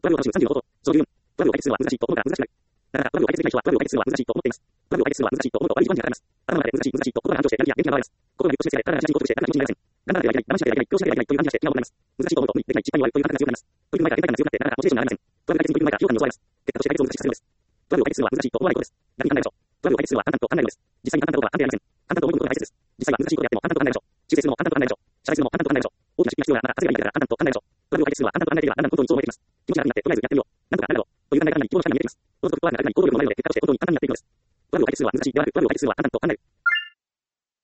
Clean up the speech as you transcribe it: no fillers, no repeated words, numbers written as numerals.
トラブルを楽しむ35こと。上級4。トラブルを解決するのは難しいと思うから難しくない。だから、トラブルを解決できない人はトラブルを解決するのは難しいと思っています。トラブルを解決するのは難しいと思うと悪い自慢になります。頭の中で難しい難しいと心が反響してやる気や元気が現れます。心が激しくして体が自信にして体が気持ちになりません。頑張らなければいけない、我慢しなければいけない、どうしなければいけないという感じがして気が重くなります。難しいと思うと無理できない、失敗に終わるという感覚が強くなります。取り組み前から限界感が強くなってなかなかモチベーションが上がりません。トラブル解決に取り組み前から強化に襲われます。結果として解決を難しくさせるのです。トラブルを解決するのは難しいと思わないことです。逆に考えましょう。トラブルを解決するのは簡単と考えるのです。実際に簡単なことは簡単ではありません。簡単と思うことが大切です。実際は難しいことであっても簡単と考えましょう。修正するのも簡単と考えましょう。謝罪するのも簡単と考えましょう。大きな出費が必要なら稼げばいいから簡単と考えましょう。トラブルを解決するのは簡単と考えていればだんだん本当にそう思えてきます。気持ちが楽になってとりあえずやってみよう。なんとかなるだろう。という考え方に希望の力が見えてきます。どうぞフットワークが楽に行動力も生まれるので結果として行動に簡単になっていくのです。トラブルを解決するのは難しいではなく、トラブルを解決するのは簡単と考える。